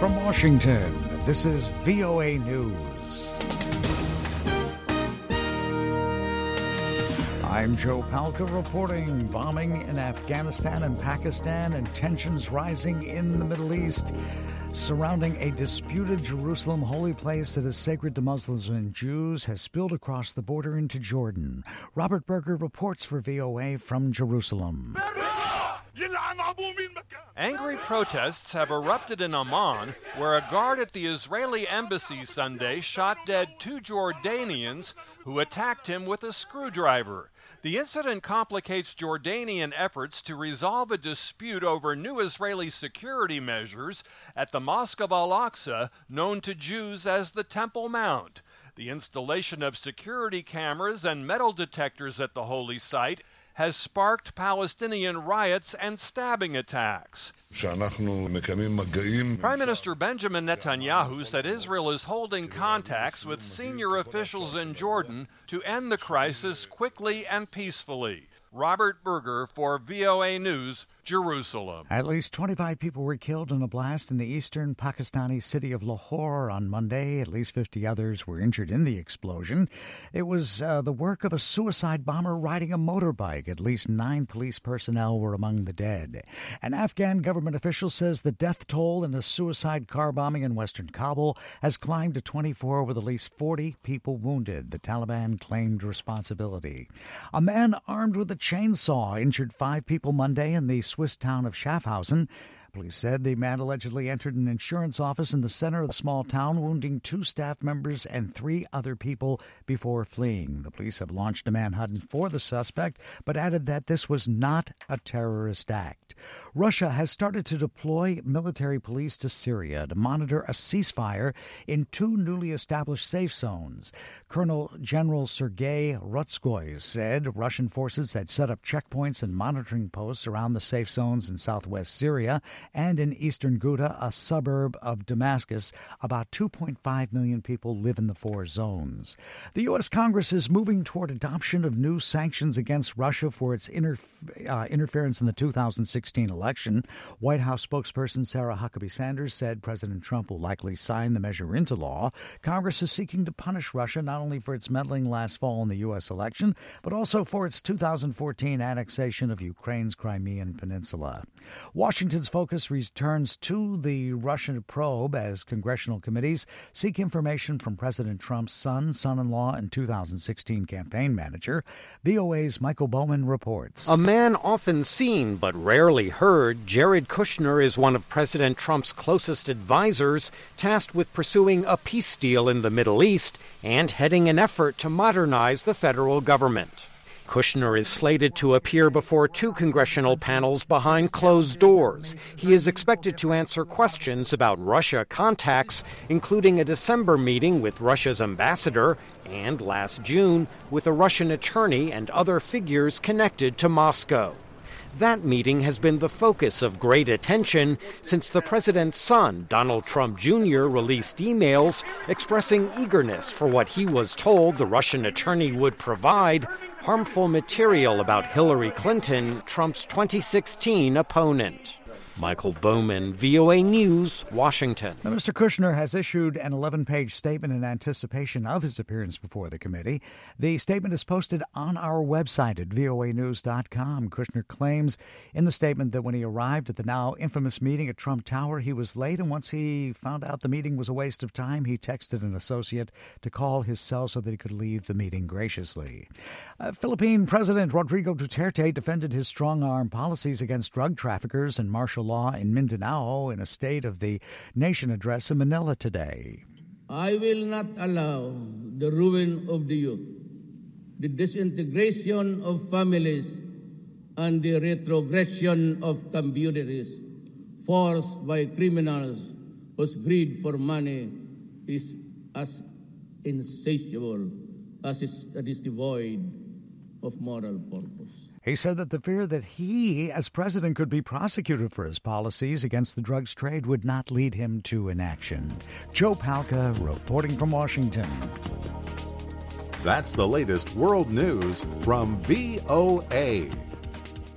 From Washington, this is VOA News. I'm Joe Palca reporting. Bombing in Afghanistan and Pakistan and tensions rising in the Middle East surrounding a disputed Jerusalem holy place that is sacred to Muslims and Jews has spilled across the border into Jordan. Robert Berger reports for VOA from Jerusalem. Angry protests have erupted in Amman, where a guard at the Israeli embassy Sunday shot dead 2 Jordanians who attacked him with a screwdriver. The incident complicates Jordanian efforts to resolve a dispute over new Israeli security measures at the Mosque of Al-Aqsa, known to Jews as the Temple Mount. The installation of security cameras and metal detectors at the holy site has sparked Palestinian riots and stabbing attacks. Prime Minister Benjamin Netanyahu said Israel is holding contacts with senior officials in Jordan to end the crisis quickly and peacefully. Robert Berger for VOA News, Jerusalem. At least 25 people were killed in a blast in the eastern Pakistani city of Lahore on Monday. At least 50 others were injured in the explosion. It was the work of a suicide bomber riding a motorbike. At least 9 police personnel were among the dead. An Afghan government official says the death toll in the suicide car bombing in western Kabul has climbed to 24, with at least 40 people wounded. The Taliban claimed responsibility. A man armed with a chainsaw injured 5 people Monday in the Swiss town of Schaffhausen. Police said the man allegedly entered an insurance office in the center of the small town, wounding 2 staff members and 3 other people before fleeing. The police have launched a manhunt for the suspect, but added that this was not a terrorist act. Russia has started to deploy military police to Syria to monitor a ceasefire in 2 newly established safe zones. Colonel General Sergei Rutskoy said Russian forces had set up checkpoints and monitoring posts around the safe zones in southwest Syria and in eastern Ghouta, a suburb of Damascus. About 2.5 million people live in the 4 zones. The U.S. Congress is moving toward adoption of new sanctions against Russia for its interference in the 2016 election. White House spokesperson Sarah Huckabee Sanders said President Trump will likely sign the measure into law. Congress is seeking to punish Russia not only for its meddling last fall in the U.S. election, but also for its 2014 annexation of Ukraine's Crimean Peninsula. Washington's focus returns to the Russian probe as congressional committees seek information from President Trump's son-in-law, and 2016 campaign manager. VOA's Michael Bowman reports. A man often seen but rarely heard, Jared Kushner is one of President Trump's closest advisors, tasked with pursuing a peace deal in the Middle East and heading an effort to modernize the federal government. Kushner is slated to appear before 2 congressional panels behind closed doors. He is expected to answer questions about Russia contacts, including a December meeting with Russia's ambassador and last June with a Russian attorney and other figures connected to Moscow. That meeting has been the focus of great attention since the president's son, Donald Trump Jr., released emails expressing eagerness for what he was told the Russian attorney would provide: harmful material about Hillary Clinton, Trump's 2016 opponent. Michael Bowman, VOA News, Washington. Now, Mr. Kushner has issued an 11-page statement in anticipation of his appearance before the committee. The statement is posted on our website at voanews.com. Kushner claims in the statement that when he arrived at the now infamous meeting at Trump Tower, he was late, and once he found out the meeting was a waste of time, he texted an associate to call his cell so that he could leave the meeting graciously. Philippine President Rodrigo Duterte defended his strong-arm policies against drug traffickers and martial law in Mindanao in a State of the Nation address in Manila today. I will not allow the ruin of the youth, the disintegration of families, and the retrogression of communities forced by criminals whose greed for money is as insatiable as it is devoid of moral purpose. He said that the fear that he, as president, could be prosecuted for his policies against the drugs trade would not lead him to inaction. Joe Palca reporting from Washington. That's the latest world news from VOA.